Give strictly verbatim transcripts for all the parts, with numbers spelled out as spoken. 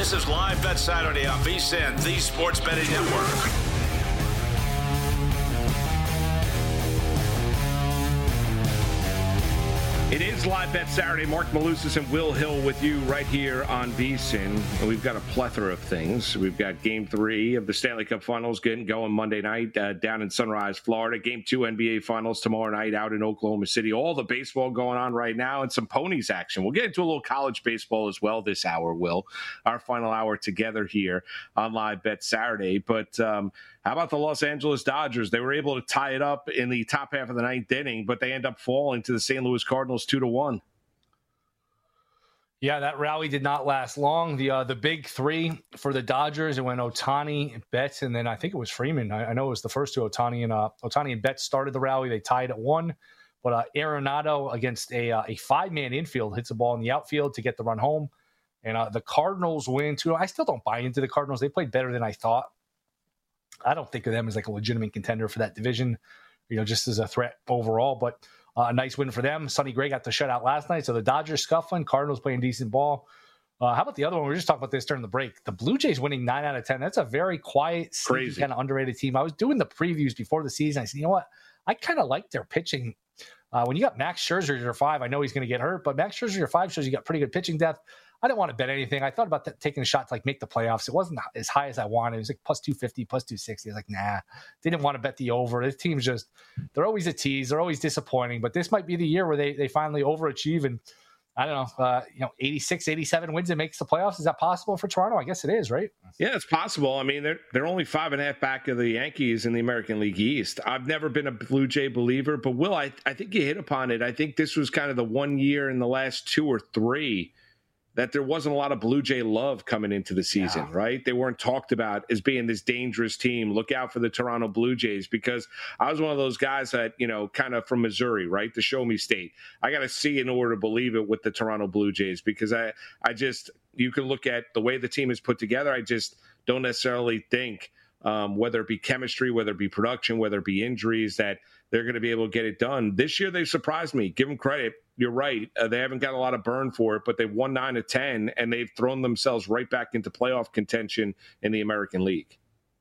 This is Live Bet Saturday on V S I N, the Sports Betting Network. It is Live Bet Saturday. Mark Malusis and Will Hill with you right here on V S I N. And we've got a plethora of things. We've got Game three of the Stanley Cup Finals getting going Monday night uh, down in Sunrise, Florida. Game two N B A Finals tomorrow night out in Oklahoma City. All the baseball going on right now and some ponies action. We'll get into a little college baseball as well this hour, Will. Our final hour together here on Live Bet Saturday. But um, how about the Los Angeles Dodgers? They were able to tie it up in the top half of the ninth inning, but they end up falling to the Saint Louis Cardinals two to one. Yeah, that rally did not last long. The uh, the big three for the Dodgers, it went Ohtani, Betts, and then I think it was Freeman. I, I know it was the first two. Ohtani and uh, Ohtani and Betts started the rally. They tied at one, but uh, Arenado against a uh, a five man infield hits a ball in the outfield to get the run home, and uh, the Cardinals win too. I still don't buy into the Cardinals. They played better than I thought. I don't think of them as like a legitimate contender for that division, you know, just as a threat overall. But uh, a nice win for them. Sonny Gray got the shutout last night. So the Dodgers scuffling, Cardinals playing decent ball. Uh, how about the other one? We were just talking about this during the break. The Blue Jays winning nine out of ten. That's a very quiet, sneaky, kind of underrated team. I was doing the previews before the season. I said, you know what? I kind of like their pitching. Uh, when you got Max Scherzer, your five, I know he's going to get hurt, but Max Scherzer, your five, shows you got pretty good pitching depth. I didn't want to bet anything. I thought about that, taking a shot to like make the playoffs. It wasn't as high as I wanted. It was like plus two fifty, plus two sixty. I was like, nah, didn't want to bet the over. This team's just, they're always a tease. They're always disappointing, but this might be the year where they, they finally overachieve. And I don't know, uh, you know, eighty-six, eighty-seven wins and makes the playoffs. Is that possible for Toronto? I guess it is, right? Yeah, it's possible. I mean, they're they're only five and a half back of the Yankees in the American League East. I've never been a Blue Jay believer, but Will, I, I think you hit upon it. I think this was kind of the one year in the last two or three that there wasn't a lot of Blue Jay love coming into the season, yeah. right? They weren't talked about as being this dangerous team. Look out for the Toronto Blue Jays, because I was one of those guys that, you know, kind of from Missouri, right? The show me state. I got to see in order to believe it with the Toronto Blue Jays, because I, I just, you can look at the way the team is put together. I just don't necessarily think, um, whether it be chemistry, whether it be production, whether it be injuries, that they're going to be able to get it done. This year, they've surprised me. Give them credit. You're right. Uh, they haven't got a lot of burn for it, but they've won nine of ten, and they've thrown themselves right back into playoff contention in the American League.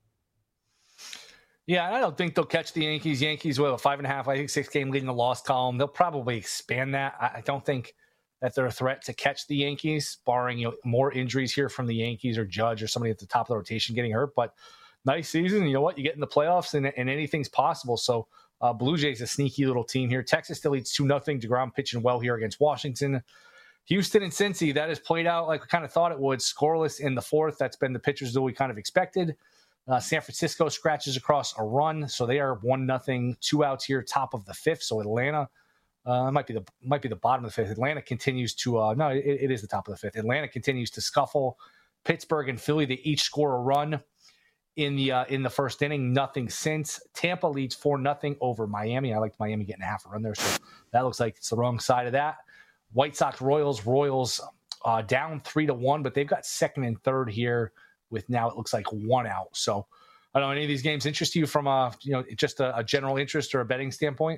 Yeah, I don't think they'll catch the Yankees. Yankees will have a five and a half, I think, six game lead in the loss column. They'll probably expand that. I, I don't think that they're a threat to catch the Yankees, barring, you know, more injuries here from the Yankees or Judge or somebody at the top of the rotation getting hurt. But nice season. You know what? You get in the playoffs, and, and anything's possible. So, Uh, Blue Jays, a sneaky little team here. Texas still leads two nothing. DeGrom pitching well here against Washington. Houston and Cincy, that has played out like we kind of thought it would. Scoreless in the fourth. That's been the pitchers that we kind of expected. Uh, San Francisco scratches across a run, so they are one nothing. Two outs here, top of the fifth. So Atlanta uh, might be the might be the bottom of the fifth. Atlanta continues to uh, no, it, it is the top of the fifth. Atlanta continues to scuffle. Pittsburgh and Philly, they each score a run in the uh, in the first inning. Nothing since. Tampa leads four nothing over Miami. I liked Miami getting a half a run there, so that looks like it's the wrong side of that. White Sox Royals Royals uh, down three to one, but they've got second and third here with now it looks like one out. So I don't know, any of these games interest you from a you know just a, a general interest or a betting standpoint?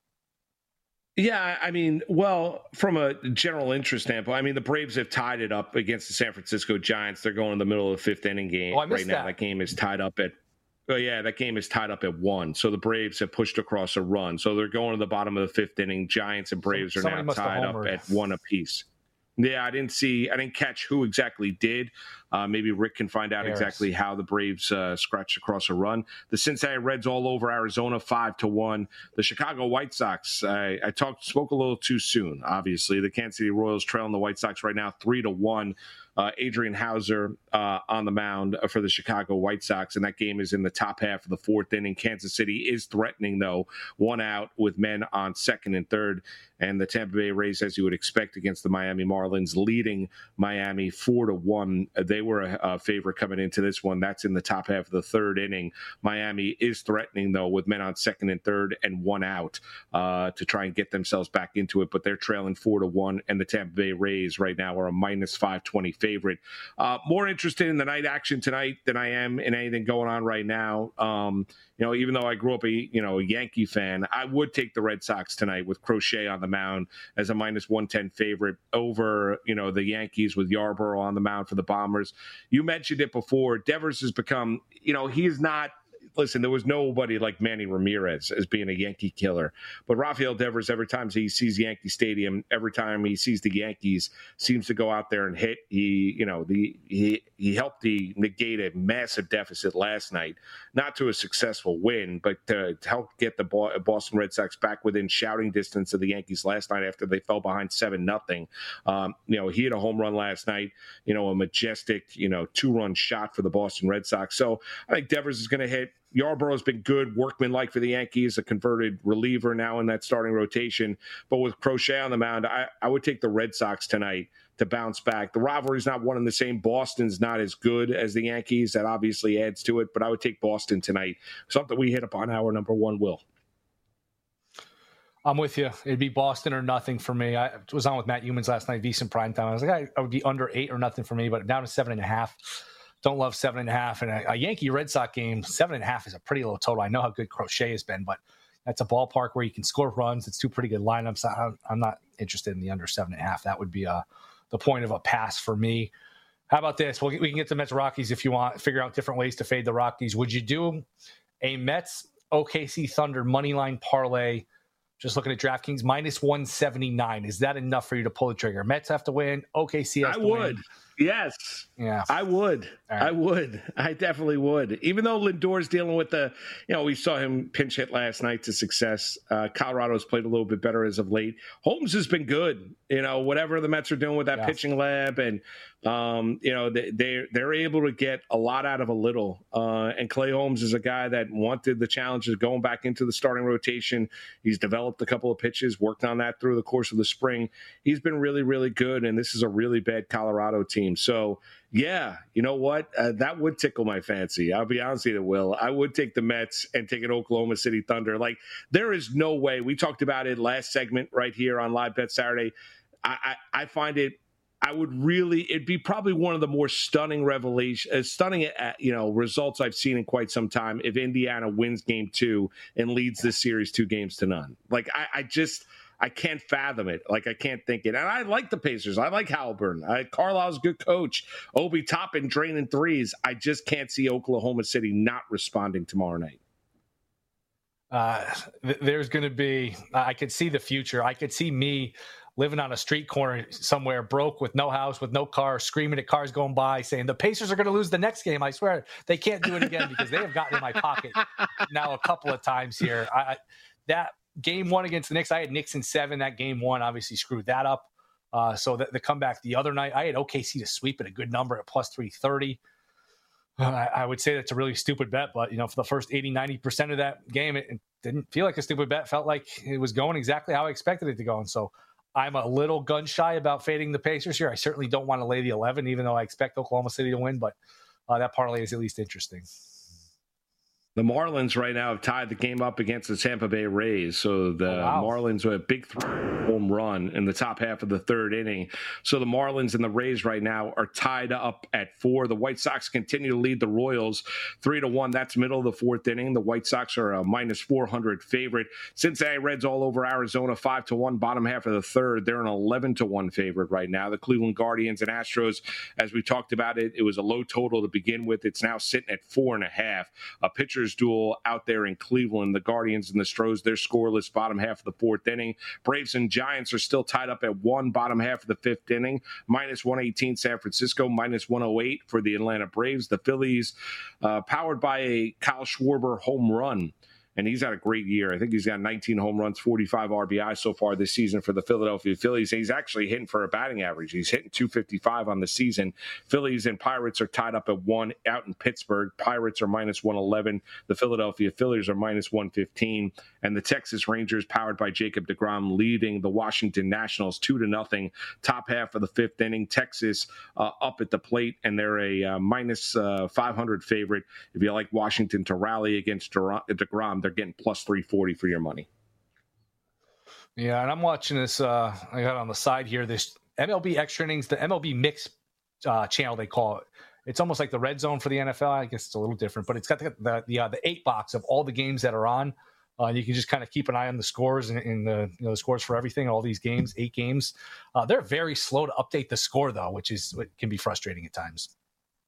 Yeah, I mean, well, from a general interest standpoint, I mean, the Braves have tied it up against the San Francisco Giants. They're going in the middle of the fifth inning game oh, right now. That. that game is tied up at, oh yeah, that game is tied up at one. So the Braves have pushed across a run. So they're going to the bottom of the fifth inning. Giants and Braves so, are now tied up at one apiece. Yeah, I didn't see, I didn't catch who exactly did. Uh, maybe Rick can find out Harris. exactly how the Braves uh, scratched across a run. The Cincinnati Reds all over Arizona, five to one. The Chicago White Sox, I, I talked, spoke a little too soon. Obviously, the Kansas City Royals trailing the White Sox right now, three to one. Uh, Adrian Hauser uh, on the mound for the Chicago White Sox, and that game is in the top half of the fourth inning. Kansas City is threatening, though, one out with men on second and third, and the Tampa Bay Rays, as you would expect, against the Miami Marlins, leading Miami four to one. They were a, a favorite coming into this one. That's in the top half of the third inning. Miami is threatening, though, with men on second and third and one out uh, to try and get themselves back into it, but they're trailing four to one, and the Tampa Bay Rays right now are a minus five twenty favorite. Uh, more interested in the night action tonight than I am in anything going on right now. Um, you know, even though I grew up a you know a Yankee fan, I would take the Red Sox tonight with Crochet on the mound as a minus one ten favorite over you know the Yankees with Yarborough on the mound for the Bombers. You mentioned it before. Devers has become, you know, he is not. Listen, there was nobody like Manny Ramirez as being a Yankee killer. But Rafael Devers, every time he sees Yankee Stadium, every time he sees the Yankees, seems to go out there and hit. He, you know, the he he helped the negate a massive deficit last night, not to a successful win, but to, to help get the Boston Red Sox back within shouting distance of the Yankees last night after they fell behind seven nothing. Um, you know, he hit a home run last night. You know, a majestic, you know, two-run shot for the Boston Red Sox. So I think Devers is going to hit. Yarborough's been good, workmanlike for the Yankees, a converted reliever now in that starting rotation. But with Crochet on the mound, I, I would take the Red Sox tonight to bounce back. The rivalry's not one and the same. Boston's not as good as the Yankees. That obviously adds to it. But I would take Boston tonight. Something we hit upon hour number one, Will. I'm with you. It'd be Boston or nothing for me. I was on with Matt Humans last night, VSiN Primetime. I was like, I, I would be under eight or nothing for me, but down to seven and a half. Don't love seven and a half. And a, a Yankee Red Sox game, seven and a half is a pretty low total. I know how good Crochet has been, but that's a ballpark where you can score runs. It's two pretty good lineups. I, I'm not interested in the under seven and a half. That would be a, the point of a pass for me. How about this? We'll, we can get to Mets Rockies if you want. Figure out different ways to fade the Rockies. Would you do a Mets O K C Thunder money line parlay? Just looking at DraftKings, minus one seventy-nine. Is that enough for you to pull the trigger? Mets have to win. O K C has I to would. win. Yes. Yeah. I would. Right. I would. I definitely would. Even though Lindor's dealing with the, you know, we saw him pinch hit last night to success. Uh, Colorado's played a little bit better as of late. Holmes has been good. You know, whatever the Mets are doing with that yeah. pitching lab, and um, you know, they they're, they're able to get a lot out of a little. Uh, and Clay Holmes is a guy that wanted the challenge of going back into the starting rotation. He's developed a couple of pitches, worked on that through the course of the spring. He's been really, really good, and this is a really bad Colorado team. So, yeah, you know what? Uh, that would tickle my fancy. I'll be honest with you, Will. I would take the Mets and take an Oklahoma City Thunder. Like, there is no way. We talked about it last segment right here on Live Bet Saturday. I, I, I find it, I would really, it'd be probably one of the more stunning revelation, uh, stunning, uh, you know, results I've seen in quite some time if Indiana wins game two and leads this series two games to none. Like, I, I just... I can't fathom it. Like, I can't think it. And I like the Pacers. I like Halliburton. I, Carlisle's a good coach. Obi Toppin draining threes. I just can't see Oklahoma City not responding tomorrow night. Uh, th- there's going to be – I could see the future. I could see me living on a street corner somewhere, broke with no house, with no car, screaming at cars going by, saying, the Pacers are going to lose the next game. I swear they can't do it again because they have gotten in my pocket now a couple of times here. I, that – Game one against the Knicks, I had Knicks in seven. That game one obviously screwed that up. Uh, so the, the comeback the other night, I had O K C to sweep at a good number at plus three thirty. Uh, I, I would say that's a really stupid bet, but you know, for the first eighty, ninety percent of that game, it, it didn't feel like a stupid bet. Felt like it was going exactly how I expected it to go. And so I'm a little gun shy about fading the Pacers here. I certainly don't want to lay the eleven, even though I expect Oklahoma City to win, but uh, that parlay is at least interesting. The Marlins right now have tied the game up against the Tampa Bay Rays. So the oh, wow. Marlins were a big three home run in the top half of the third inning. So the Marlins and the Rays right now are tied up at four. The White Sox continue to lead the Royals three to one. That's middle of the fourth inning. The White Sox are a minus four hundred favorite. Cincinnati Reds all over Arizona five to one. Bottom half of the third, they're an eleven to one favorite right now. The Cleveland Guardians and Astros, as we talked about it, it was a low total to begin with. It's now sitting at four and a half. A pitcher duel out there in Cleveland. The Guardians and the Stros, they're scoreless bottom half of the fourth inning. Braves and Giants are still tied up at one bottom half of the fifth inning. Minus one eighteen San Francisco, minus one oh eight for the Atlanta Braves. The Phillies, uh, powered by a Kyle Schwarber home run. And he's had a great year. I think he's got nineteen home runs, forty-five R B I so far this season for the Philadelphia Phillies. He's actually hitting for a batting average. He's hitting two fifty-five on the season. Phillies and Pirates are tied up at one out in Pittsburgh. Pirates are minus one eleven. The Philadelphia Phillies are minus one fifteen. And the Texas Rangers, powered by Jacob deGrom, leading the Washington Nationals two to nothing. Top half of the fifth inning. Texas uh, up at the plate, and they're a uh, minus uh, five hundred favorite. If you like Washington to rally against deGrom, they're getting plus three forty for your money. Yeah, and I'm watching this. Uh, I got on the side here this M L B extra innings, the M L B mix uh, channel they call it. It's almost like the red zone for the N F L. I guess it's a little different, but it's got the the, the, uh, the eight box of all the games that are on. Uh, you can just kind of keep an eye on the scores and, and the you know the scores for everything, all these games, eight games. Uh, they're very slow to update the score though, which is what can be frustrating at times.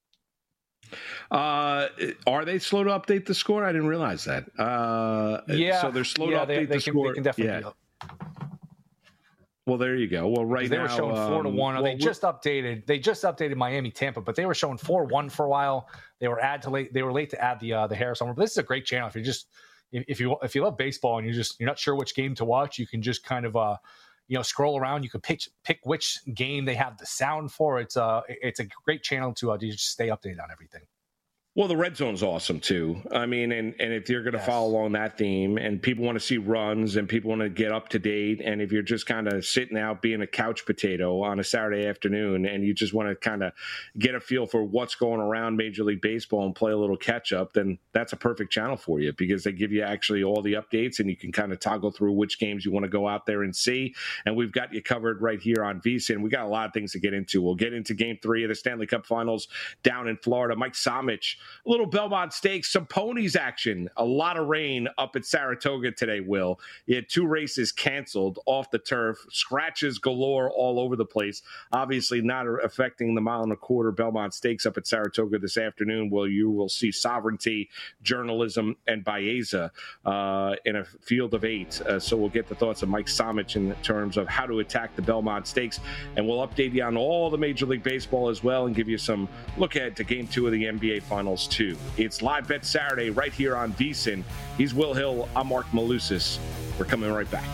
Uh, are they slow to update the score? I didn't realize that. Uh, yeah, so they're slow yeah, to update they, they the can, score. They can definitely yeah. be up. Well, there you go. Well, right they now were showing four to um, one. Well, they just updated. They just updated Miami, Tampa, but they were showing four one for a while. They were add to late. They were late to add the uh, the Harrison. But this is a great channel if you're just if, if you if you love baseball and you're just you're not sure which game to watch. You can just kind of uh you know scroll around. You can pick pick which game they have the sound for. It's a it's a great channel to uh, to just stay updated on everything. Well, the red zone's awesome too. I mean, and, and if you're going to yes. follow along that theme, and people want to see runs, and people want to get up to date, and if you're just kind of sitting out being a couch potato on a Saturday afternoon, and you just want to kind of get a feel for what's going around Major League Baseball and play a little catch up, then that's a perfect channel for you because they give you actually all the updates, and you can kind of toggle through which games you want to go out there and see. And we've got you covered right here on VSiN. We got a lot of things to get into. We'll get into Game Three of the Stanley Cup Finals down in Florida. Mike Somich. A little Belmont Stakes, some ponies action. A lot of rain up at Saratoga today, Will. You had two races canceled off the turf. Scratches galore all over the place. Obviously not affecting the mile and a quarter Belmont Stakes up at Saratoga this afternoon. Well, you will see Sovereignty, Journalism, and Baeza uh, in a field of eight. Uh, so we'll get the thoughts of Mike Somich in terms of how to attack the Belmont Stakes. And we'll update you on all the Major League Baseball as well and give you some look ahead to Game two of the N B A Finals, too. It's Live Bet Saturday right here on VSiN. He's Will Hill. I'm Mark Malusis. We're coming right back.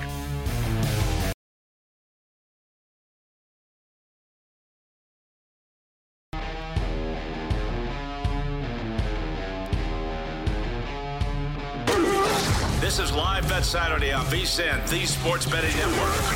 This is Live Bet Saturday on VSiN, the Sports Betting Network.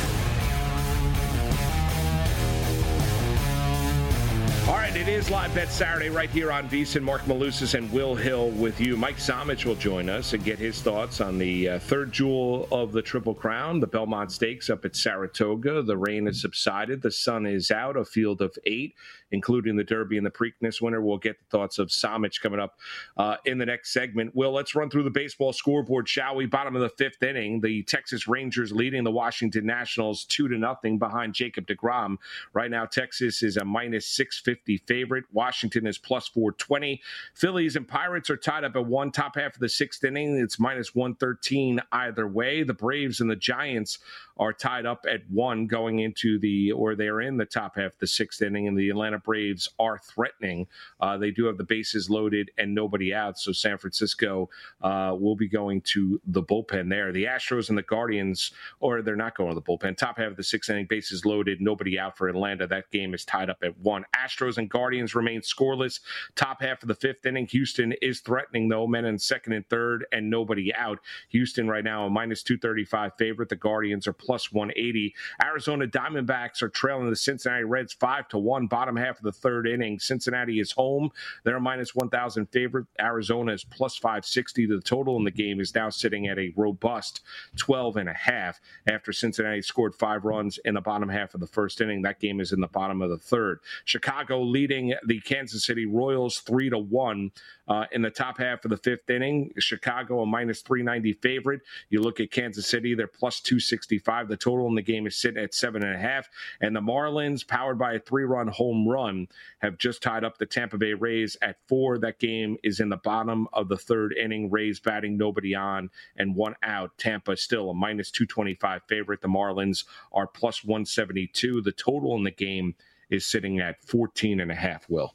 All right, it is Live Bet Saturday right here on VSiN. Mark Malusis and Will Hill with you. Mike Somich will join us and get his thoughts on the uh, third jewel of the Triple Crown, the Belmont Stakes up at Saratoga. The rain has subsided. The sun is out, a field of eight, including the Derby and the Preakness winner. We'll get the thoughts of Somich coming up uh, in the next segment. Will, let's run through the baseball scoreboard, shall we? Bottom of the fifth inning, the Texas Rangers leading the Washington Nationals two to nothing behind Jacob deGrom. Right now, Texas is a minus six fifty favorite. Washington is plus four twenty. Phillies and Pirates are tied up at one. Top half of the sixth inning, it's minus one thirteen either way. The Braves and the Giants are tied up at one going into the, or they're in the top half of the sixth inning, and the Atlanta Braves are threatening. Uh, they do have the bases loaded and nobody out, so San Francisco uh, will be going to the bullpen there. The Astros and the Guardians, or they're not going to the bullpen. Top half of the sixth inning, bases loaded, nobody out for Atlanta. That game is tied up at one. Astros and Guardians remain scoreless. Top half of the fifth inning, Houston is threatening, though. Men in second and third, and nobody out. Houston right now a minus two thirty-five favorite. The Guardians are plus one eighty. Arizona Diamondbacks are trailing the Cincinnati Reds five to one. Bottom half of the third inning, Cincinnati is home. They're a minus one thousand favorite. Arizona is plus five sixty. The total in the game is now sitting at a robust twelve and a half after Cincinnati scored five runs in the bottom half of the first inning. That game is in the bottom of the third. Chicago leading the Kansas City Royals three to one uh, in the top half of the fifth inning. Chicago a minus three ninety favorite. You look at Kansas City, they're plus two sixty-five. The total in the game is sitting at seven and a half. And the Marlins, powered by a three-run home run, have just tied up the Tampa Bay Rays at four. That game is in the bottom of the third inning. Rays batting, nobody on, and one out. Tampa still a minus two twenty-five favorite. The Marlins are plus one seventy-two. The total in the game is sitting at fourteen and a half, Will.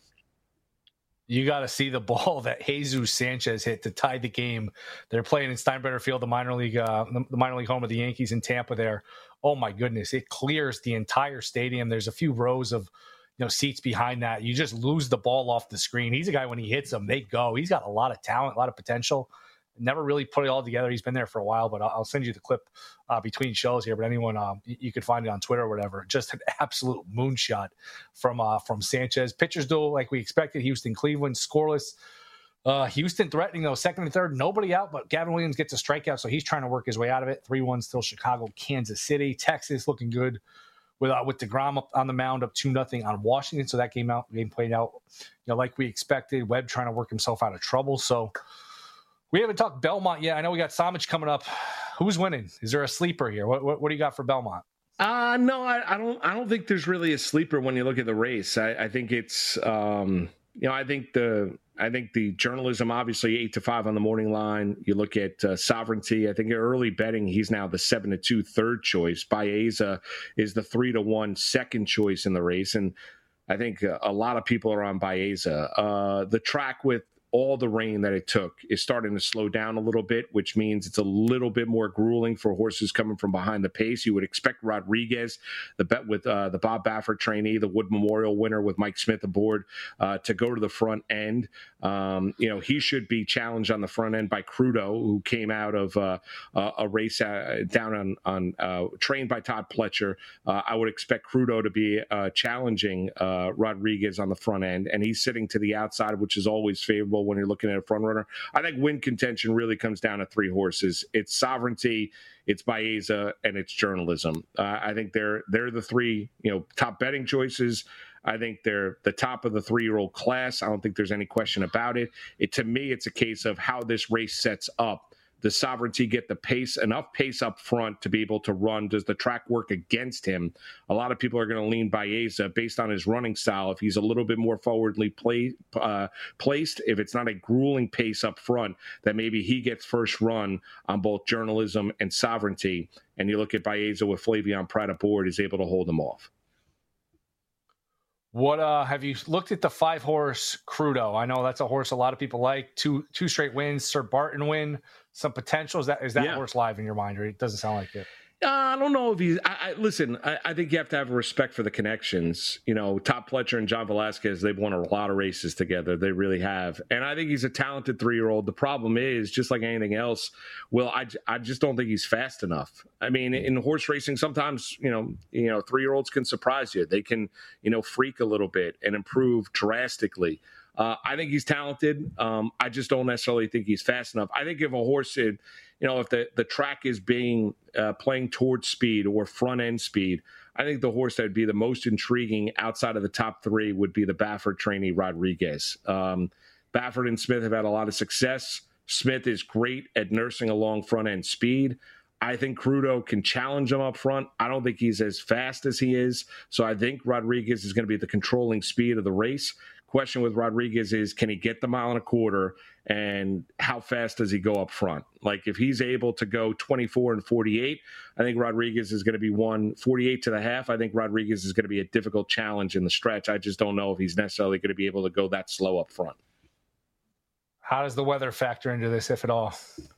You got to see the ball that Jesus Sanchez hit to tie the game. They're playing in Steinbrenner Field, the minor league, uh, the minor league home of the Yankees in Tampa there. Oh my goodness. It clears the entire stadium. There's a few rows of, you know, seats behind that. You just lose the ball off the screen. He's a guy, when he hits them, they go. He's got a lot of talent, a lot of potential. Never really put it all together. He's been there for a while, but I'll send you the clip uh, between shows here. But anyone, um, you, you could find it on Twitter or whatever. Just an absolute moonshot from uh, from Sanchez. Pitchers do like we expected. Houston, Cleveland, scoreless. Uh, Houston threatening, though, second and third, nobody out, but Gavin Williams gets a strikeout, so he's trying to work his way out of it. three one still Chicago, Kansas City. Texas looking good with uh, with DeGrom up on the mound up two nothing on Washington. So that game out game played out, you know, like we expected. Webb trying to work himself out of trouble. So we haven't talked Belmont yet. I know we got Samich coming up. Who's winning? Is there a sleeper here? What what, what do you got for Belmont? Uh no, I, I don't. I don't think there's really a sleeper when you look at the race. I, I think it's, um, you know, I think the. I think the journalism, obviously eight to five on the morning line. You look at uh, Sovereignty. I think early betting, he's now the seven to two third choice. Baeza is the three to one second choice in the race, and I think uh, a lot of people are on Baeza. Uh, the track with all the rain that it took is starting to slow down a little bit, which means it's a little bit more grueling for horses coming from behind the pace. You would expect Rodriguez, the bet with uh, the Bob Baffert trainee, the Wood Memorial winner with Mike Smith aboard, uh, to go to the front end. Um, you know, he should be challenged on the front end by Crudo, who came out of uh, a race uh, down on, on uh, trained by Todd Pletcher. Uh, I would expect Crudo to be uh, challenging uh, Rodriguez on the front end, and he's sitting to the outside, which is always favorable when you're looking at a front runner. I think win contention really comes down to three horses. It's Sovereignty, it's Baeza, and it's Journalism. Uh, I think they're they're the three, you know, top betting choices. I think they're the top of the three-year-old class. I don't think there's any question about it. It to me, it's a case of how this race sets up. Does Sovereignty get the pace, enough pace up front to be able to run? Does the track work against him? A lot of people are going to lean Baeza based on his running style. If he's a little bit more forwardly play, uh, placed, if it's not a grueling pace up front, that maybe he gets first run on both Journalism and Sovereignty. And you look at Baeza with Flavien Prat aboard, is able to hold him off. What uh, have you looked at the five horse Crudo? I know that's a horse a lot of people like. Two two straight wins, Sir Barton win, some potential. Is that is that yeah. horse live in your mind, or it doesn't sound like it? Uh, I don't know if he's. I, I, listen, I, I think you have to have respect for the connections. You know, Todd Pletcher and John Velasquez, they've won a lot of races together. They really have. And I think he's a talented three-year-old. The problem is, just like anything else, Will, I, I just don't think he's fast enough. I mean, in horse racing, sometimes, you know, you know, three-year-olds can surprise you. They can, you know, freak a little bit and improve drastically. Uh, I think he's talented. Um, I just don't necessarily think he's fast enough. I think if a horse, had, you know, if the, the track is being uh, playing towards speed or front end speed, I think the horse that would be the most intriguing outside of the top three would be the Baffert trainee Rodriguez. Um, Baffert and Smith have had a lot of success. Smith is great at nursing along front end speed. I think Crudo can challenge him up front. I don't think he's as fast as he is. So I think Rodriguez is going to be the controlling speed of the race. Question with Rodriguez is, can he get the mile and a quarter, and how fast does he go up front? Like, if he's able to go twenty-four and forty-eight, I think Rodriguez is going to be one forty-eight to the half. I think Rodriguez is going to be a difficult challenge in the stretch. I just don't know if he's necessarily going to be able to go that slow up front. How does the weather factor into this, if at all?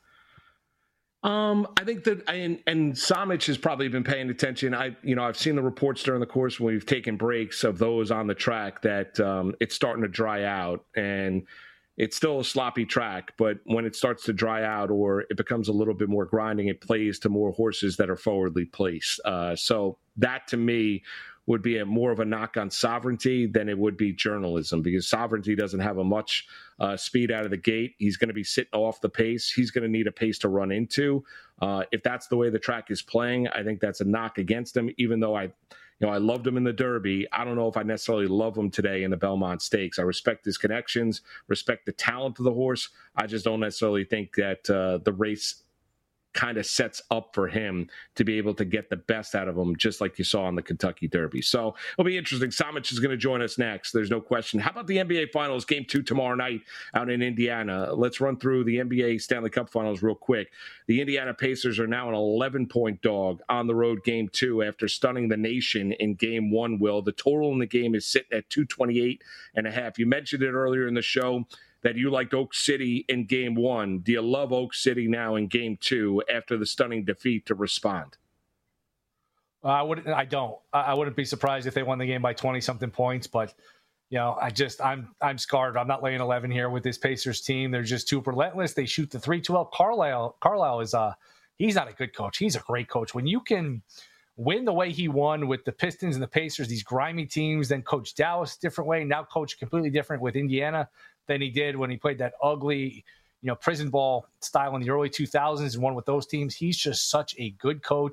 Um, I think that, and, and Samich has probably been paying attention. I, you know, I've seen the reports during the course when we've taken breaks of those on the track that um, it's starting to dry out, and it's still a sloppy track. But when it starts to dry out or it becomes a little bit more grinding, it plays to more horses that are forwardly placed. Uh, so that to me would be a more of a knock on Sovereignty than it would be Journalism, because Sovereignty doesn't have a much uh, speed out of the gate. He's going to be sitting off the pace. He's going to need a pace to run into. Uh, if that's the way the track is playing, I think that's a knock against him, even though I, you know, I loved him in the Derby. I don't know if I necessarily love him today in the Belmont Stakes. I respect his connections, respect the talent of the horse. I just don't necessarily think that uh, the race kind of sets up for him to be able to get the best out of him, just like you saw in the Kentucky Derby. So it'll be interesting. Samich is going to join us next. There's no question. How about the N B A Finals, game two tomorrow night out in Indiana? Let's run through the N B A Stanley Cup Finals real quick. The Indiana Pacers are now an eleven-point dog on the road game two after stunning the nation in game one, Will. The total in the game is sitting at two twenty-eight and a half. You mentioned it earlier in the show that you liked Oak City in game one. Do you love Oak City now in game two after the stunning defeat to respond? Uh, I wouldn't. I don't. I wouldn't be surprised if they won the game by twenty something points. But you know, I just I'm I'm scarred. I'm not laying eleven here with this Pacers team. They're just too relentless. They shoot the three too well. Carlisle Carlisle is uh he's not a good coach. He's a great coach. When you can win the way he won with the Pistons and the Pacers, these grimy teams, then coach Dallas different way. Now coach completely different with Indiana than he did when he played that ugly, you know, prison ball style in the early two thousands and won with those teams. He's just such a good coach.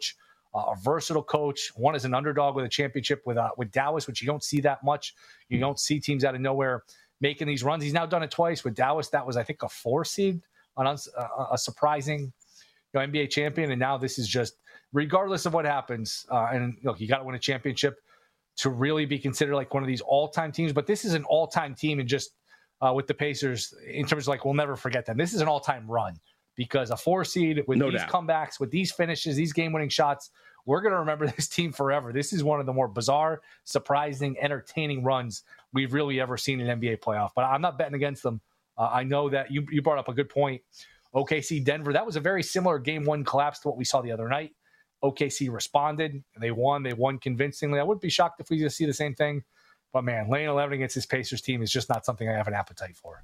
uh, a versatile coach. One is an underdog with a championship with uh, with Dallas, which you don't see that much. You don't see teams out of nowhere making these runs. He's now done it twice with Dallas. That was, I think, a four seed, an uns- uh, a surprising you know, N B A champion. And now this is just, regardless of what happens, uh, and look, you got to win a championship to really be considered like one of these all-time teams. But this is an all-time team, and just uh, with the Pacers, in terms of like, we'll never forget them. This is an all-time run, because a four seed with no these doubt. comebacks, with these finishes, these game-winning shots, we're going to remember this team forever. This is one of the more bizarre, surprising, entertaining runs we've really ever seen in an N B A playoff. But I'm not betting against them. Uh, I know that you, you brought up a good point. O K C, Denver, that was a very similar game one collapse to what we saw the other night. O K C responded. They won. They won convincingly. I wouldn't be shocked if we just see the same thing. But, man, laying eleven against this Pacers team is just not something I have an appetite for.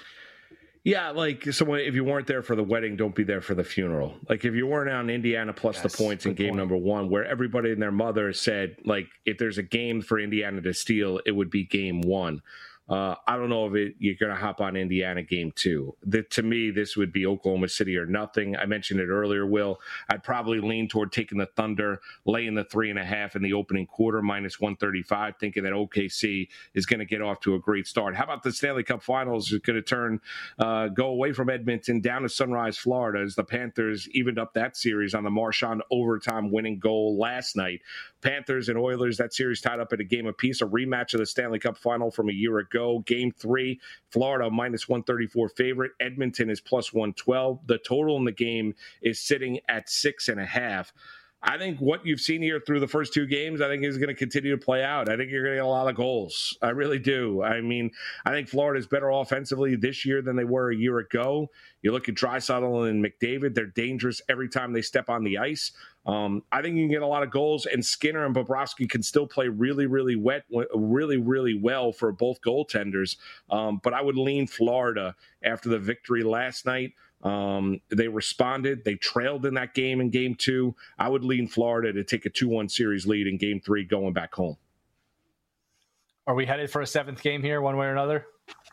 Yeah, like, someone, if you weren't there for the wedding, don't be there for the funeral. Like, if you weren't on Indiana plus yes, the points in game point. number one, where everybody and their mother said, like, if there's a game for Indiana to steal, it would be game one. Uh, I don't know if it, you're going to hop on Indiana game two. The, to me, this would be Oklahoma City or nothing. I mentioned it earlier, Will. I'd probably lean toward taking the Thunder, laying the three and a half in the opening quarter, minus one thirty-five, thinking that O K C is going to get off to a great start. How about the Stanley Cup Finals? Is going to turn, uh, go away from Edmonton down to Sunrise, Florida, as the Panthers evened up that series on the Marchand overtime winning goal last night. Panthers and Oilers, that series tied up at a game apiece, a rematch of the Stanley Cup Final from a year ago. Game three, Florida minus one thirty-four favorite. Edmonton is plus one twelve. The total in the game is sitting at six and a half. I think what you've seen here through the first two games, I think is going to continue to play out. I think you're going to get a lot of goals. I really do. I mean, I think Florida is better offensively this year than they were a year ago. You look at Draisaitl and McDavid, they're dangerous every time they step on the ice. Um, I think you can get a lot of goals, and Skinner and Bobrovsky can still play really, really wet, really, really well for both goaltenders. Um, but I would lean Florida after the victory last night. Um, they responded. They trailed in that game in game two. I would lean Florida to take a two one series lead in game three going back home. Are we headed for a seventh game here one way or another?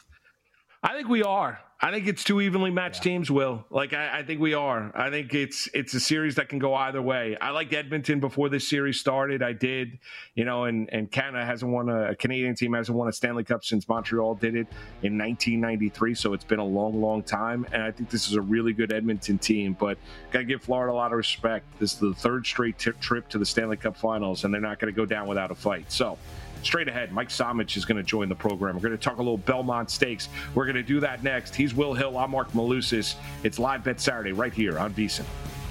I think we are. I think it's two evenly matched yeah. teams, Will. Like, I, I think we are. I think it's it's a series that can go either way. I liked Edmonton before this series started. I did. You know, and, and Canada hasn't won a, a Canadian team hasn't won a Stanley Cup since Montreal did it in nineteen ninety-three. So it's been a long, long time. And I think this is a really good Edmonton team. But got to give Florida a lot of respect. This is the third straight t- trip to the Stanley Cup Finals, and they're not going to go down without a fight. So straight ahead, Mike Somich is going to join the program. We're going to talk a little Belmont Stakes. We're going to do that next. He's Will Hill. I'm Mark Malusis. It's Live Bet Saturday right here on VSiN.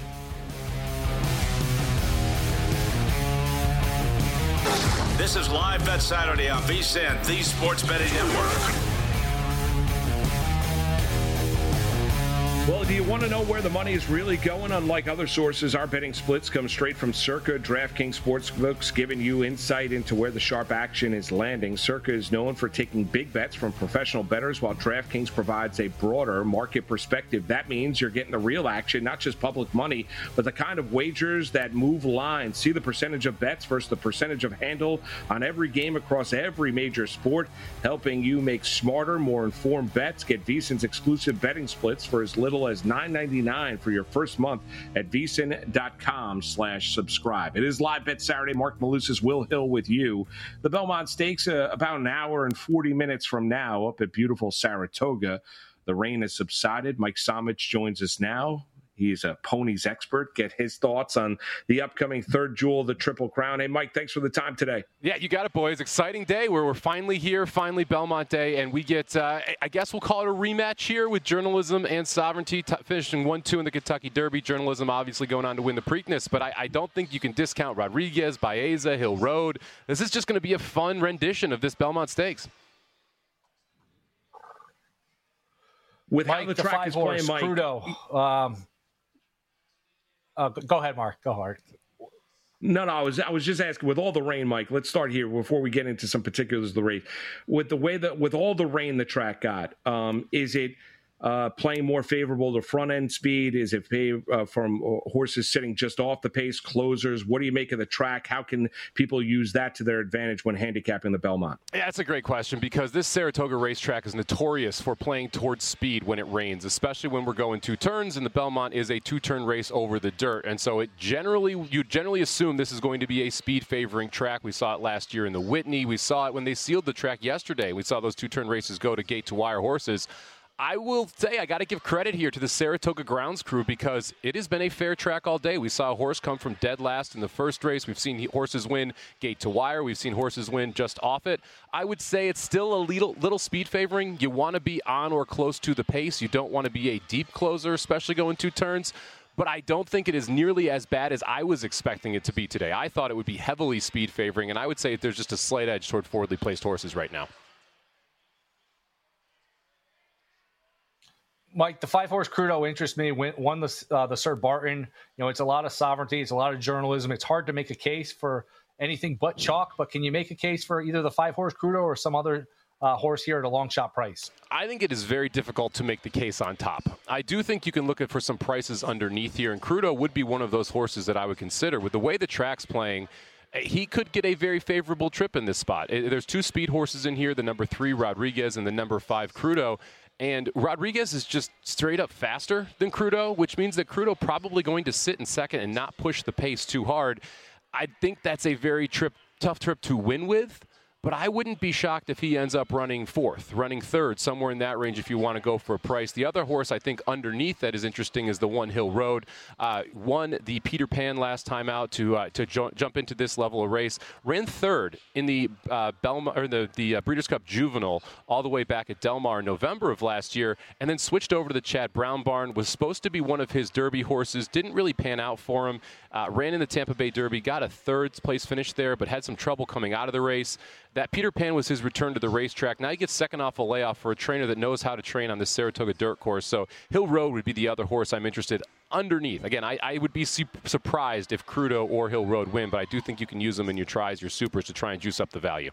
This is Live Bet Saturday on VSiN, the Sports Betting Network. Well, do you want to know where the money is really going? Unlike other sources, our betting splits come straight from Circa DraftKings Sportsbooks, giving you insight into where the sharp action is landing. Circa is known for taking big bets from professional bettors, while DraftKings provides a broader market perspective. That means you're getting the real action, not just public money, but the kind of wagers that move lines. See the percentage of bets versus the percentage of handle on every game across every major sport, helping you make smarter, more informed bets. Get VSiN's exclusive betting splits for as little as nine ninety-nine for your first month at vsin.com slash subscribe. It is Live Bet Saturday. Mark Malusis, Will Hill with you. The Belmont Stakes uh, about an hour and forty minutes from now up at beautiful Saratoga. The rain has subsided. Mike Somich joins us now. He's a ponies expert. Get his thoughts on the upcoming third jewel of the Triple Crown. Hey, Mike, thanks for the time today. Yeah, you got it, boys. Exciting day where we're finally here, finally Belmont Day, and we get, uh, I guess we'll call it a rematch here with Journalism and Sovereignty, t- finishing one two in the Kentucky Derby. Journalism obviously going on to win the Preakness, but I, I don't think you can discount Rodriguez, Baeza, Hill Road. This is just going to be a fun rendition of this Belmont Stakes. With Mike, how the, the track five is horse, playing, Mike. Crudo. Um, Uh, go ahead, Mark. Go hard. No, no, I was I was just asking, with all the rain, Mike, let's start here before we get into some particulars of the race. With the way that, with all the rain the track got, um, is it uh, playing more favorable to front end speed? Is it pay, uh, from horses sitting just off the pace, closers? What do you make of the track? How can people use that to their advantage when handicapping the Belmont? Yeah, that's a great question, because this Saratoga racetrack is notorious for playing towards speed when it rains, especially when we're going two turns, and the Belmont is a two-turn race over the dirt. And so it generally, you generally assume this is going to be a speed-favoring track. We saw it last year in the Whitney. We saw it when they sealed the track yesterday. We saw those two-turn races go to gate-to-wire horses. I will say I got to give credit here to the Saratoga grounds crew, because it has been a fair track all day. We saw a horse come from dead last in the first race. We've seen horses win gate to wire. We've seen horses win just off it. I would say it's still a little, little speed favoring. You want to be on or close to the pace. You don't want to be a deep closer, especially going two turns. But I don't think it is nearly as bad as I was expecting it to be today. I thought it would be heavily speed favoring, and I would say there's just a slight edge toward forwardly placed horses right now. Mike, the five-horse Crudo interests me. Won the uh, the Sir Barton. You know, it's a lot of sovereignty. It's a lot of journalism. It's hard to make a case for anything but chalk. But can you make a case for either the five-horse Crudo or some other uh, horse here at a long shot price? I think it is very difficult to make the case on top. I do think you can look at for some prices underneath here, and Crudo would be one of those horses that I would consider. With the way the track's playing, he could get a very favorable trip in this spot. There's two speed horses in here, the number three Rodriguez and the number five Crudo. And Rodriguez is just straight up faster than Crudo, which means that Crudo probably going to sit in second and not push the pace too hard. I think that's a very trip, tough trip to win with. But I wouldn't be shocked if he ends up running fourth, running third, somewhere in that range if you want to go for a price. The other horse I think underneath that is interesting is the One Hill Road. Uh, won the Peter Pan last time out to uh, to ju- jump into this level of race. Ran third in the uh, Belmar or the the uh, Breeders' Cup Juvenile all the way back at Del Mar in November of last year, and then switched over to the Chad Brown barn. Was supposed to be one of his Derby horses. Didn't really pan out for him. Uh, ran in the Tampa Bay Derby, got a third place finish there, but had some trouble coming out of the race. That Peter Pan was his return to the racetrack. Now he gets second off a layoff for a trainer that knows how to train on this Saratoga dirt course. So Hill Road would be the other horse I'm interested underneath. Again, I, I would be su- surprised if Crudo or Hill Road win, but I do think you can use them in your tries, your supers, to try and juice up the value.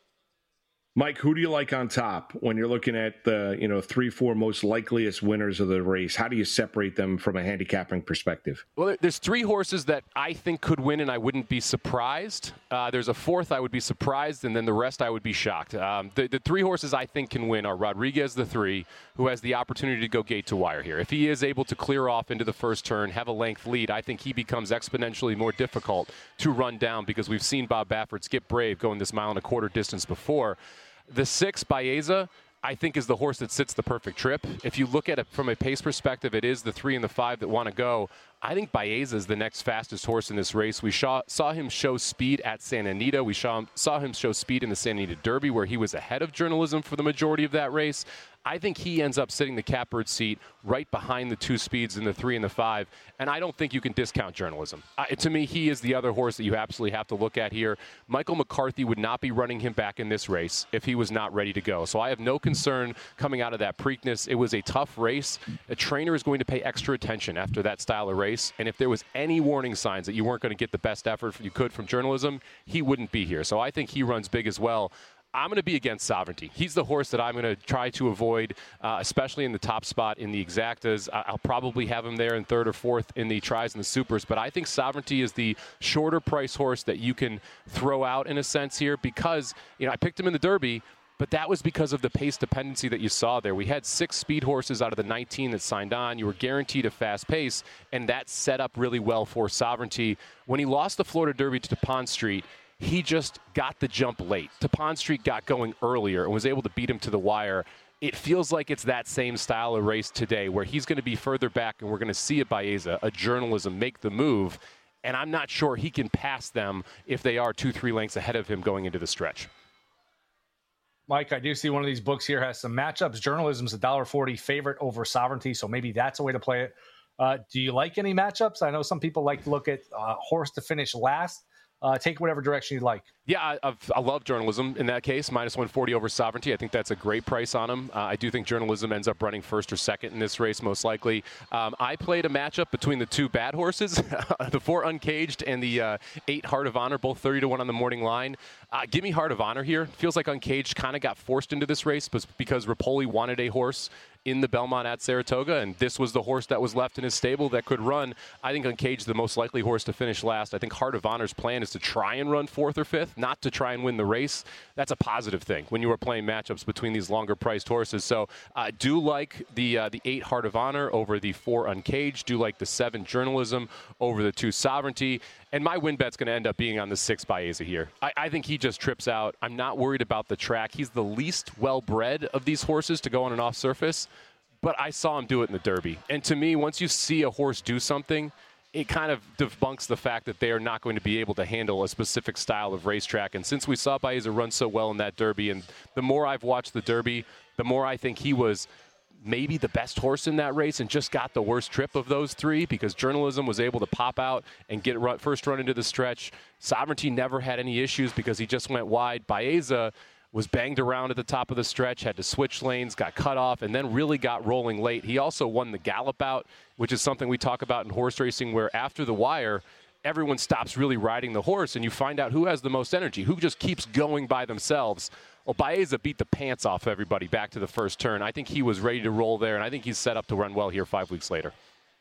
Mike, who do you like on top when you're looking at the, you know, three, four most likeliest winners of the race? How do you separate them from a handicapping perspective? Well, there's three horses that I think could win, and I wouldn't be surprised. Uh, there's a fourth I would be surprised, and then the rest I would be shocked. Um, the, the three horses I think can win are Rodriguez, the three, who has the opportunity to go gate to wire here. If he is able to clear off into the first turn, have a length lead, I think he becomes exponentially more difficult to run down, because we've seen Bob Baffert skip Brave going this mile and a quarter distance before. The six, Baeza, I think is the horse that sits the perfect trip. If you look at it from a pace perspective, it is the three and the five that want to go. I think Baeza is the next fastest horse in this race. We saw, saw him show speed at Santa Anita. We saw him, saw him show speed in the Santa Anita Derby, where he was ahead of journalism for the majority of that race. I think he ends up sitting the catbird seat right behind the two speeds in the three and the five, and I don't think you can discount journalism. Uh, to me, he is the other horse that you absolutely have to look at here. Michael McCarthy would not be running him back in this race if he was not ready to go. So I have no concern coming out of that Preakness. It was a tough race. A trainer is going to pay extra attention after that style of race, and if there was any warning signs that you weren't going to get the best effort you could from journalism, he wouldn't be here. So I think he runs big as well. I'm going to be against Sovereignty. He's the horse that I'm going to try to avoid, uh, especially in the top spot in the exactas. I'll probably have him there in third or fourth in the tries and the supers, but I think Sovereignty is the shorter price horse that you can throw out in a sense here, because, you know, I picked him in the Derby, but that was because of the pace dependency that you saw there. We had six speed horses out of the nineteen that signed on. You were guaranteed a fast pace, and that set up really well for Sovereignty. When he lost the Florida Derby to Pond Street, he just got the jump late. Tapon Street got going earlier and was able to beat him to the wire. It feels like it's that same style of race today, where he's going to be further back, and we're going to see a Baeza, a journalism, make the move. And I'm not sure he can pass them if they are two, three lengths ahead of him going into the stretch. Mike, I do see one of these books here has some matchups. Journalism's a one dollar forty favorite over Sovereignty, so maybe that's a way to play it. Uh, do you like any matchups? I know some people like to look at uh, horse to finish last. Uh, take whatever direction you'd like. Yeah, I, I've, I love journalism in that case. minus one forty over Sovereignty. I think that's a great price on him. Uh, I do think journalism ends up running first or second in this race, most likely. Um, I played a matchup between the two bad horses, the four Uncaged and the uh, eight Heart of Honor, both thirty to one on the morning line. Uh, give me Heart of Honor here. Feels like Uncaged kind of got forced into this race because Rapoli wanted a horse in the Belmont at Saratoga, and this was the horse that was left in his stable that could run. I think Uncaged the most likely horse to finish last. I think Heart of Honor's plan is to try and run fourth or fifth, not to try and win the race. That's a positive thing when you are playing matchups between these longer priced horses. So I uh, do like the uh, the eight Heart of Honor over the four Uncaged. Do like the seven Journalism over the two Sovereignty. And my win bet's going to end up being on the six Baeza here. I, I think he just trips out. I'm not worried about the track. He's the least well-bred of these horses to go on an off surface, but I saw him do it in the Derby. And to me, once you see a horse do something, it kind of debunks the fact that they are not going to be able to handle a specific style of racetrack. And since we saw Baeza run so well in that Derby, and the more I've watched the Derby, the more I think he was maybe the best horse in that race and just got the worst trip of those three, because Journalism was able to pop out and get run, first run into the stretch. Sovereignty never had any issues because he just went wide. Baeza was banged around at the top of the stretch, had to switch lanes, got cut off, and then really got rolling late. He also won the Gallop Out, which is something we talk about in horse racing, where after the wire, everyone stops really riding the horse, and you find out who has the most energy, who just keeps going by themselves. Well, Baeza beat the pants off everybody back to the first turn. I think he was ready to roll there, and I think he's set up to run well here five weeks later.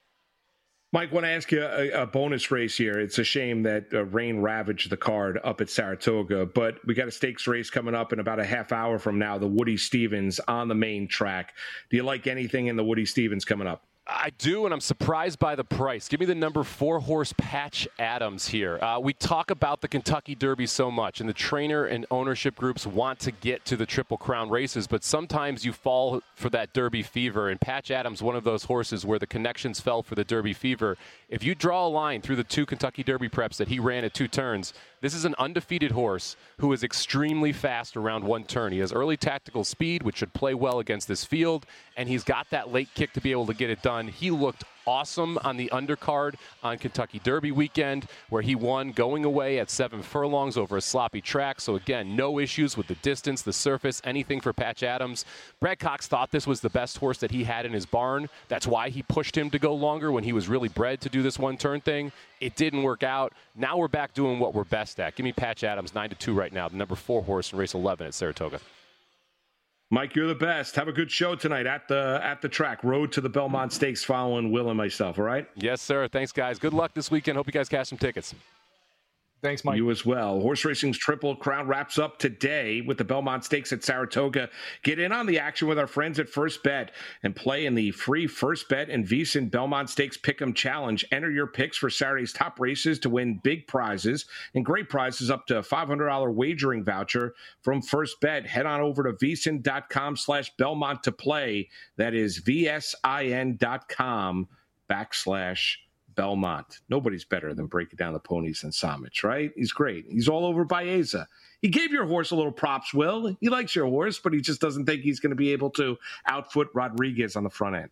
Mike, I want to ask you a, a bonus race here. It's a shame that uh, rain ravaged the card up at Saratoga, but we got a stakes race coming up in about a half hour from now, the Woody Stephens on the main track. Do you like anything in the Woody Stephens coming up? I do, and I'm surprised by the price. Give me the number four horse Patch Adams here. Uh, we talk about the Kentucky Derby so much, and the trainer and ownership groups want to get to the Triple Crown races, but sometimes you fall for that Derby fever, and Patch Adams, one of those horses where the connections fell for the Derby fever. If you draw a line through the two Kentucky Derby preps that he ran at two turns, this is an undefeated horse who is extremely fast around one turn. He has early tactical speed, which should play well against this field, and he's got that late kick to be able to get it done. He looked awesome on the undercard on Kentucky Derby weekend, where he won going away at seven furlongs over a sloppy track. So again, no issues with the distance, the surface, anything for Patch Adams. Brad Cox thought this was the best horse that he had in his barn. That's why he pushed him to go longer when he was really bred to do this one-turn thing. It didn't work out. Now we're back doing what we're best at. Give me Patch Adams, nine to two right now, the number four horse in race eleven at Saratoga. Mike, you're the best. Have a good show tonight at the at the track. Road to the Belmont Stakes following Will and myself, all right? Yes, sir. Thanks, guys. Good luck this weekend. Hope you guys cash some tickets. Thanks, Mike. You as well. Horse racing's Triple Crown wraps up today with the Belmont Stakes at Saratoga. Get in on the action with our friends at First Bet and play in the free First Bet and VSiN Belmont Stakes Pick'em Challenge. Enter your picks for Saturday's top races to win big prizes and great prizes up to a five hundred dollars wagering voucher from First Bet. Head on over to vsin.com slash Belmont to play. That is V-S-I-N dot com backslash Belmont. Nobody's better than breaking down the ponies than Samich, right? He's great. He's all over Baeza. He gave your horse a little props, Will. He likes your horse, but he just doesn't think he's going to be able to outfoot Rodriguez on the front end.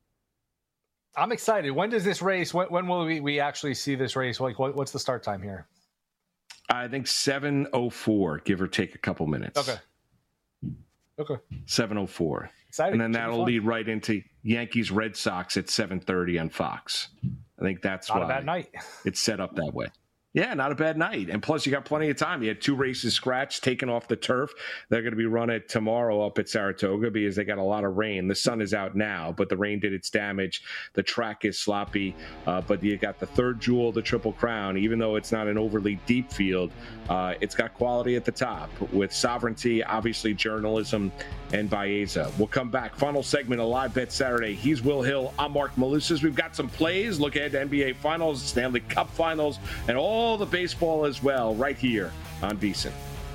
I'm excited. When does this race, when, when will we, we actually see this race? Like, what, what's the start time here? I think seven oh four, give or take a couple minutes. Okay. Okay. seven oh four. Excited. And then that'll lead right into Yankees Red Sox at seven thirty on Fox. I think that's not why a bad night. It's set up that way. Yeah, not a bad night. And plus, you got plenty of time. You had two races scratched, taken off the turf. They're going to be run it tomorrow up at Saratoga because they got a lot of rain. The sun is out now, but the rain did its damage. The track is sloppy, uh, but you got the third jewel of the Triple Crown. Even though it's not an overly deep field, uh, it's got quality at the top with Sovereignty, obviously Journalism, and Baeza. We'll come back. Final segment of Live Bet Saturday. He's Will Hill. I'm Mark Malusis. We've got some plays. Look ahead to N B A Finals, Stanley Cup Finals, and all All the baseball as well, right here on VSiN.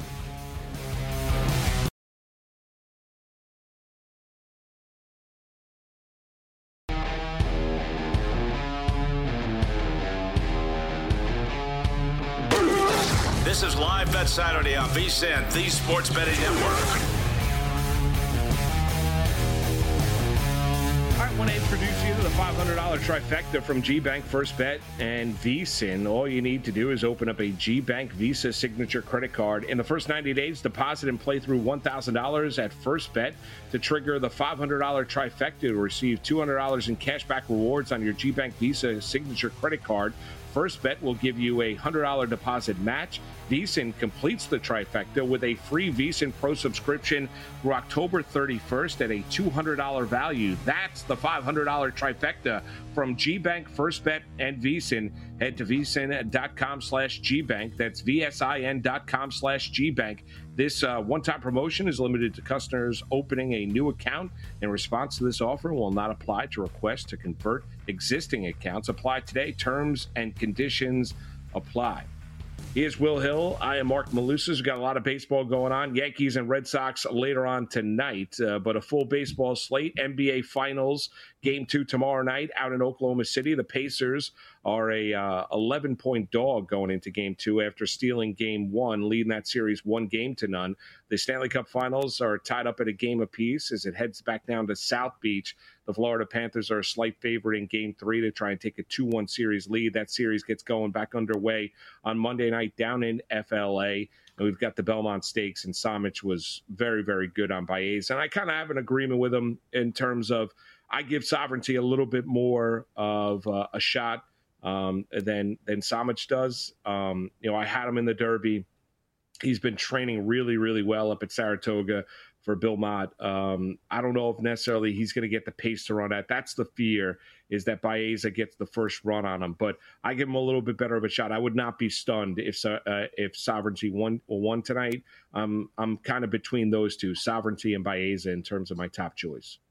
This is Live Bet Saturday on VSiN, the Sports Betting Network. I want to introduce you to the five hundred dollars trifecta from G-Bank, First Bet, and VSiN. All you need to do is open up a G-Bank Visa signature credit card. In the first ninety days, deposit and play through one thousand dollars at First Bet to trigger the five hundred dollars trifecta to receive two hundred dollars in cashback rewards on your G-Bank Visa signature credit card first bet will give you a one hundred dollars deposit match. VSiN completes the trifecta with a free VSiN Pro subscription through October thirty-first at a two hundred dollars value. That's the five hundred dollars trifecta from GBank, FirstBet, and VSiN. Head to vsin.com slash GBank. That's V-S-I-N.com slash GBank. This uh, one-time promotion is limited to customers opening a new account. In response to this offer, will not apply to requests to convert existing accounts. Apply today. Terms and conditions apply. Here's Will Hill. I am Mark Malusis. We've got a lot of baseball going on. Yankees and Red Sox later on tonight, uh, but a full baseball slate. N B A Finals, Game two tomorrow night out in Oklahoma City. The Pacers are a uh, eleven-point dog going into Game two after stealing Game one, leading that series one game to none. The Stanley Cup Finals are tied up at a game apiece as it heads back down to South Beach. The Florida Panthers are a slight favorite in Game three to try and take a two one series lead. That series gets going back underway on Monday night down in F L A. And we've got the Belmont Stakes, and Samich was very, very good on Baez. And I kind of have an agreement with him in terms of I give Sovereignty a little bit more of uh, a shot um, than than Samich does. Um, you know, I had him in the Derby. He's been training really, really well up at Saratoga for Bill Mott. Um, I don't know if necessarily he's going to get the pace to run at. That's the fear, is that Baeza gets the first run on him. But I give him a little bit better of a shot. I would not be stunned if uh, if Sovereignty won won tonight. Um, I'm kind of between those two, Sovereignty and Baeza, in terms of my top choice.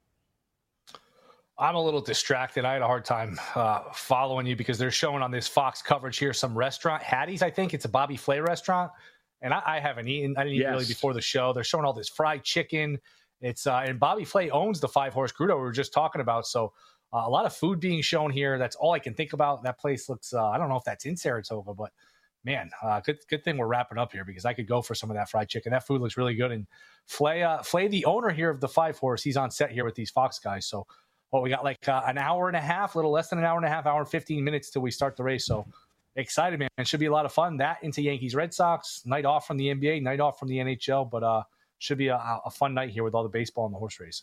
I'm a little distracted. I had a hard time uh, following you because they're showing on this Fox coverage here some restaurant, Hattie's, I think. It's a Bobby Flay restaurant. And I, I haven't eaten. I didn't eat yes. really before the show. They're showing all this fried chicken. It's uh, and Bobby Flay owns the Five Horse Crudo we were just talking about. So uh, a lot of food being shown here. That's all I can think about. That place looks. Uh, I don't know if that's in Saratoga, but man, uh, good good thing we're wrapping up here because I could go for some of that fried chicken. That food looks really good. And Flay, uh, Flay, the owner here of the Five Horse, he's on set here with these Fox guys. So well, we got like uh, an hour and a half, a little less than an hour and a half, hour and fifteen minutes till we start the race. So. Excited, man. It should be a lot of fun. That into Yankees, Red Sox, night off from the N B A, night off from the N H L, but uh, should be a, a fun night here with all the baseball and the horse racing.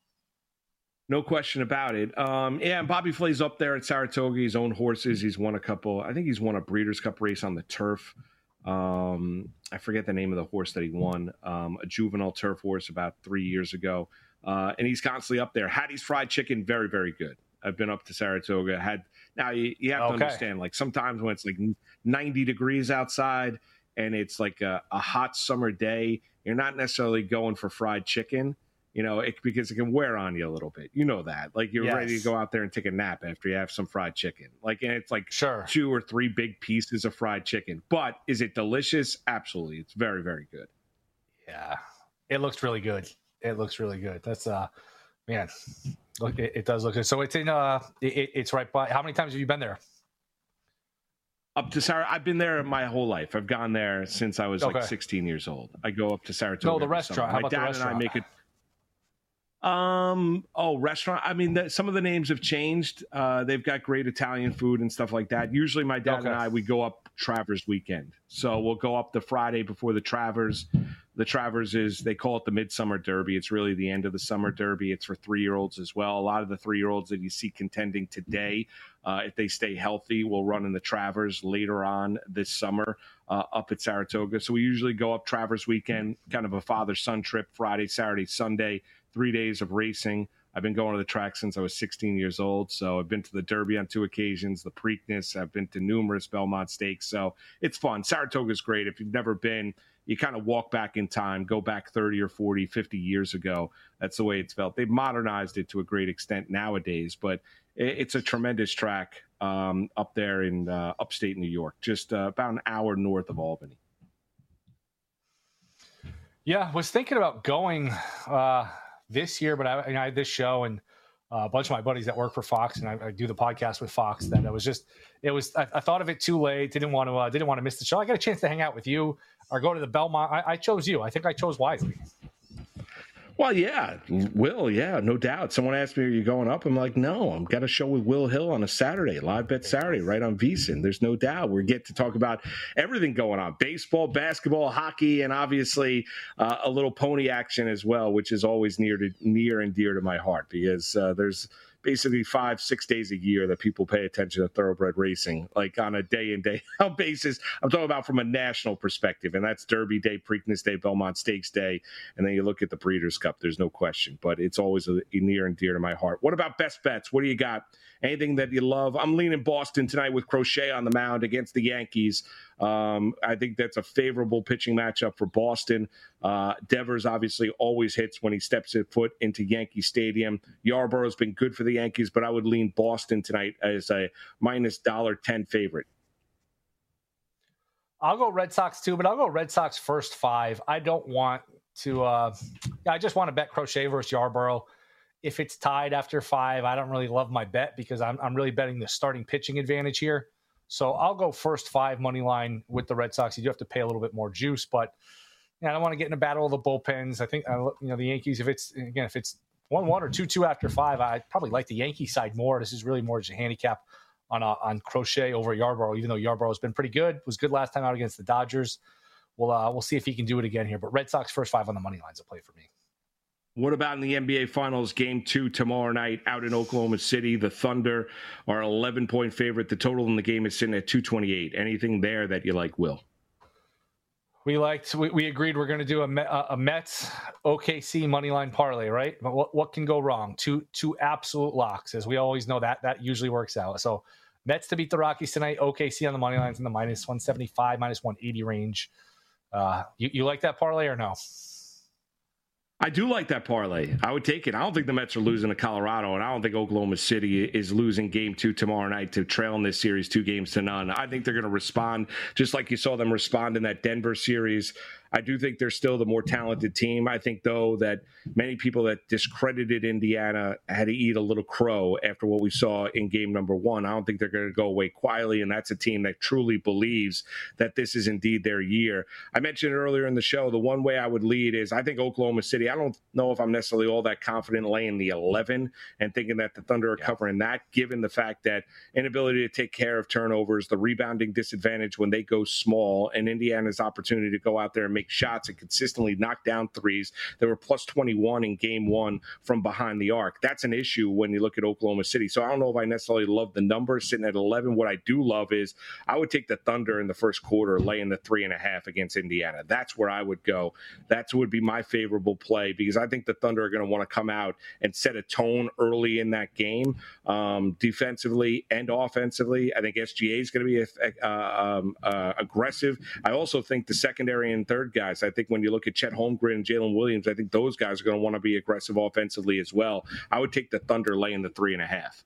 No question about it. Um, yeah, and Bobby Flay's up there at Saratoga. He's owned horses. He's won a couple. I think he's won a Breeders' Cup race on the turf. Um, I forget the name of the horse that he won, um, a juvenile turf horse about three years ago. Uh, and he's constantly up there. Hattie's Fried Chicken, very, very good. I've been up to Saratoga. Had now you, you have to okay. understand, like sometimes when it's like ninety degrees outside and it's like a, a hot summer day, you're not necessarily going for fried chicken, you know, it, because it can wear on you a little bit. You know that, like you're yes. ready to go out there and take a nap after you have some fried chicken. Like, and it's like sure. two or three big pieces of fried chicken. But is it delicious? Absolutely, it's very, very good. Yeah, it looks really good. It looks really good. That's uh, man. Look, it, it does look good. So it's in uh, it, it's right by. How many times have you been there? Up to Saratoga. I've been there my whole life. I've gone there since I was okay. like sixteen years old. I go up to Saratoga. No, the restaurant. How my about dad the restaurant? and I make it. Um. Oh, restaurant. I mean, the, some of the names have changed. Uh, they've got great Italian food and stuff like that. Usually, my dad okay. and I we go up Travers weekend, so we'll go up the Friday before the Travers. The Travers is, they call it the Midsummer Derby. It's really the end of the summer derby. It's for three-year-olds as well. A lot of the three-year-olds that you see contending today, uh, if they stay healthy, will run in the Travers later on this summer uh, up at Saratoga. So we usually go up Travers weekend, kind of a father-son trip, Friday, Saturday, Sunday, three days of racing. I've been going to the track since I was sixteen years old. So I've been to the Derby on two occasions, the Preakness. I've been to numerous Belmont Stakes. So it's fun. Saratoga's great. If you've never been, you kind of walk back in time, go back thirty or forty, fifty years ago. That's the way it's felt. They've modernized it to a great extent nowadays, but it's a tremendous track um, up there in uh, upstate New York, just uh, about an hour north of Albany. Yeah, was thinking about going uh, this year, but I, you know, I had this show and uh, a bunch of my buddies that work for Fox, and I, I do the podcast with Fox. That it was just, it was. I, I thought of it too late. Didn't want to. Uh, didn't want to miss the show. I got a chance to hang out with you or go to the Belmont. I, I chose you. I think I chose wisely. Well, yeah, Will, yeah, no doubt. Someone asked me, are you going up? I'm like, no, I've got a show with Will Hill on a Saturday, Live Bet Saturday, right on VSiN. There's no doubt. We get to talk about everything going on, baseball, basketball, hockey, and obviously uh, a little pony action as well, which is always near to near and dear to my heart because uh, there's basically five, six days a year that people pay attention to thoroughbred racing, like on a day in, day out basis. I'm talking about from a national perspective, and that's Derby Day, Preakness Day, Belmont Stakes Day, and then you look at the Breeders' Cup. There's no question, but it's always a, a near and dear to my heart. What about best bets? What do you got? Anything that you love? I'm leaning Boston tonight with Crochet on the mound against the Yankees. Um, I think that's a favorable pitching matchup for Boston. Uh, Devers obviously always hits when he steps his foot into Yankee Stadium. Yarborough's been good for the Yankees, but I would lean Boston tonight as a minus one dollar ten favorite. I'll go Red Sox too, but I'll go Red Sox first five. I don't want to uh, – I just want to bet Crochet versus Yarborough. If it's tied after five, I don't really love my bet because I'm, I'm really betting the starting pitching advantage here. So I'll go first five money line with the Red Sox. You do have to pay a little bit more juice, but you know, I don't want to get in a battle of the bullpens. I think, uh, you know, the Yankees, if it's, again, if it's one one or two two after five, I probably like the Yankee side more. This is really more just a handicap on uh, on Crochet over Yarborough, even though Yarborough has been pretty good. Was good last time out against the Dodgers. We'll, uh, we'll see if he can do it again here. But Red Sox first five on the money line's a play for me. What about in the N B A Finals, game two tomorrow night out in Oklahoma City? The Thunder are eleven-point favorite. The total in the game is sitting at two twenty-eight. Anything there that you like, Will? We liked. We, we agreed we're going to do a, a Mets O K C money line parlay, right? But what, what can go wrong? Two two absolute locks, as we always know that that usually works out. So Mets to beat the Rockies tonight. O K C on the money lines in the minus one seventy-five, minus one eighty range. Uh, you, you like that parlay or no? I do like that parlay. I would take it. I don't think the Mets are losing to Colorado, and I don't think Oklahoma City is losing game two tomorrow night to trail in this series two games to none. I think they're going to respond just like you saw them respond in that Denver series. I do think they're still the more talented team. I think, though, that many people that discredited Indiana had to eat a little crow after what we saw in game number one. I don't think they're going to go away quietly, and that's a team that truly believes that this is indeed their year. I mentioned earlier in the show, the one way I would lead is I think Oklahoma City, I don't know if I'm necessarily all that confident laying the eleven and thinking that the Thunder are yeah. covering that, given the fact that inability to take care of turnovers, the rebounding disadvantage when they go small, and Indiana's opportunity to go out there and make shots and consistently knock down threes. They were plus twenty-one in game one from behind the arc. That's an issue when you look at Oklahoma City. So I don't know if I necessarily love the number sitting at eleven. What I do love is I would take the Thunder in the first quarter, laying the three and a half against Indiana. That's where I would go. That would be my favorable play because I think the Thunder are going to want to come out and set a tone early in that game, um, defensively and offensively. I think S G A is going to be uh, um, uh, aggressive. I also think the secondary and third guys, I think when you look at Chet Holmgren and Jalen Williams, I think those guys are going to want to be aggressive offensively as well. I would take the Thunder laying the three and a half.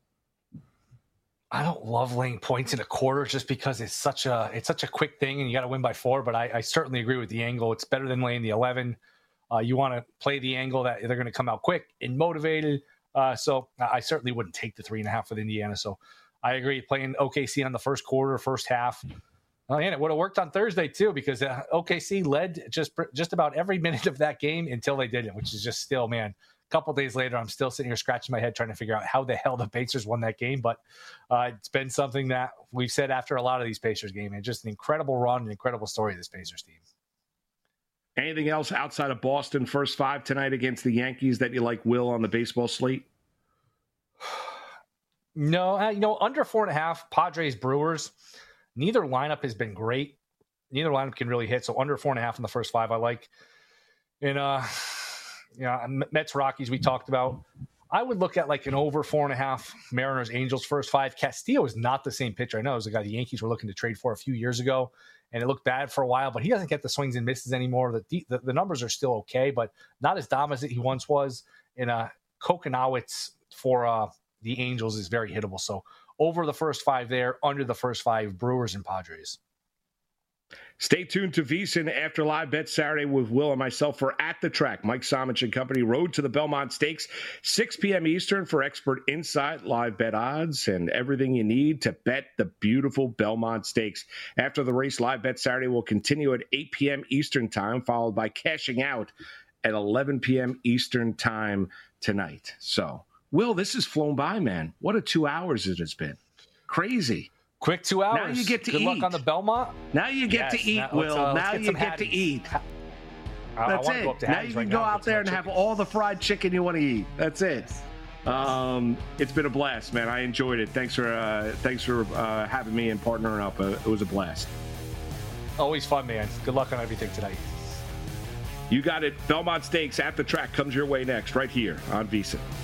I don't love laying points in a quarter just because it's such a it's such a quick thing and you got to win by four. But I, I certainly agree with the angle. It's better than laying the eleven. Uh, you want to play the angle that they're going to come out quick and motivated. Uh, so I certainly wouldn't take the three and a half with Indiana. So I agree. Playing O K C on the first quarter, first half. Oh, and it would have worked on Thursday too because uh, O K C led just just about every minute of that game until they didn't, which is just still, man. A couple days later, I'm still sitting here scratching my head trying to figure out how the hell the Pacers won that game. But uh, it's been something that we've said after a lot of these Pacers games. And just an incredible run, an incredible story of this Pacers team. Anything else outside of Boston first five tonight against the Yankees that you like, Will, on the baseball slate? No, uh, you know, under four and a half, Padres, Brewers. Neither lineup has been great. Neither lineup can really hit. So under four and a half in the first five, I like. And, uh, you know, Mets, Rockies, we talked about. I would look at like an over four and a half Mariners, Angels first five. Castillo is not the same pitcher. I know it was a guy the Yankees were looking to trade for a few years ago, and it looked bad for a while, but he doesn't get the swings and misses anymore. The the, the numbers are still okay, but not as dominant as he once was. And uh, Kokonowitz for uh, the Angels is very hittable. So over the first five there, under the first five, Brewers and Padres. Stay tuned to VSiN after Live Bet Saturday with Will and myself for At the Track. Mike Somich and company, Road to the Belmont Stakes, six p.m. Eastern for expert insight, live bet odds, and everything you need to bet the beautiful Belmont Stakes. After the race, Live Bet Saturday will continue at eight p.m. Eastern time, followed by cashing out at eleven p.m. Eastern time tonight. So, Will, this has flown by, man. What a two hours it has been. Crazy. Quick two hours. Now you get to Good eat. Good luck on the Belmont. Now you get yes, to eat, now, Will. Uh, now get you get Hatties. to eat. I, That's I it. go up to now Hatties you can right go now out there and chicken. have all the fried chicken you want to eat. That's it. Um, it's been a blast, man. I enjoyed it. Thanks for uh, thanks for uh, having me and partnering up. Uh, it was a blast. Always fun, man. Good luck on everything tonight. You got it. Belmont Stakes at the track comes your way next, right here on VSiN.